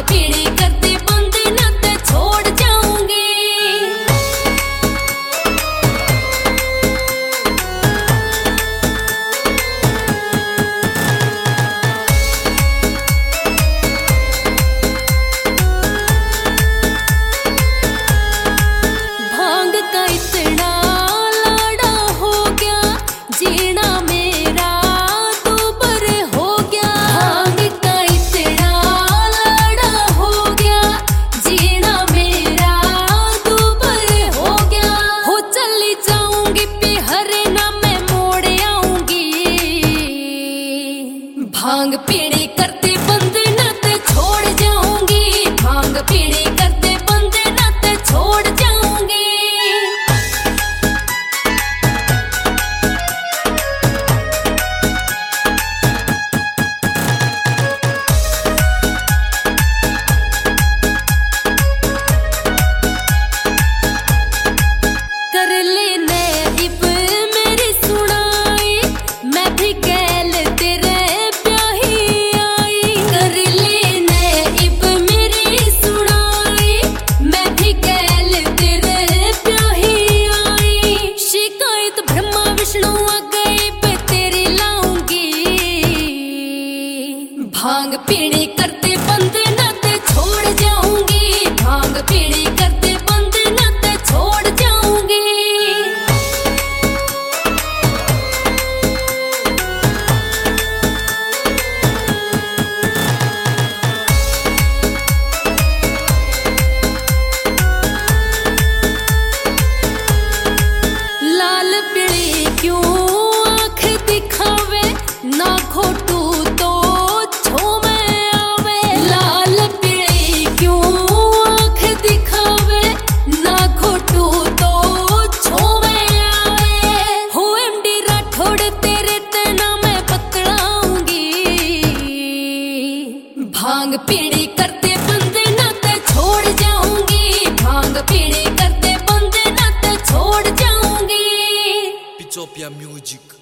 पीने करते बंद ना ते छोड़ जाऊंगी। भांग का इतना लाड़ा हो गया, जीना मेरा दूबर हो गया। भांग का इतना लाड़ा हो गया, जीना मेरा दूबर हो गया। हो चली जाऊंगी पिहरे ना मैं मोड़ आऊंगी। भांग पीने करते बंद ना ते छोड़ जाऊंगी। भांग पीने करते बंद ना ते छोड़ जाऊंगी। कर लेने इब मेरी सुनाई, मैं भी गैल तेरे प्याही आई। कर लेने इब मेरी सुनाई, मैं भी गैल तेरे प्याही आई। शिकायत ब्रह्मा विष्णु आ गई पे तेरी लाऊंगी। भांग पीने करते बंद ना ते छोड़ जाऊंगी। भांग पीने करते बंद ना ते छोड़ जाऊंगी। लाल पीली क्यों आँख दिखावे, ना खोटू तो छो में आवे। लाल पीली क्यों आँख दिखावे, ना खोटू तो छो में आवे। हो एमडी राठौड़ तेरे तना मैं पकड़ाऊंगी। भांग पीने करते बंद ना ते छोड़ जाऊंगी। भांग पीने करते बंद ना ते छोड़ जाऊंगी। Pitopia Music.